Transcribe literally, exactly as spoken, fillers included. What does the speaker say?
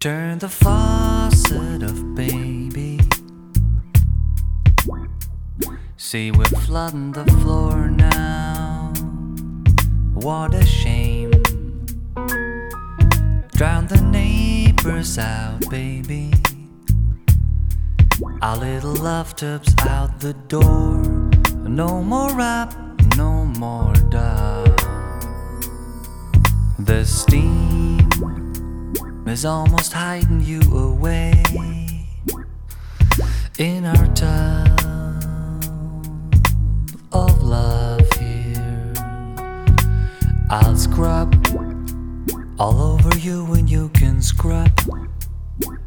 Turn the faucet off, baby. See, we're flooding the floor now. What a shame. Drown the neighbors out, baby. Our little love tub's out the door. No more rap, no more dub. The steam is almost hiding you away in our tub of love here. I'll scrub all over you when you can scrub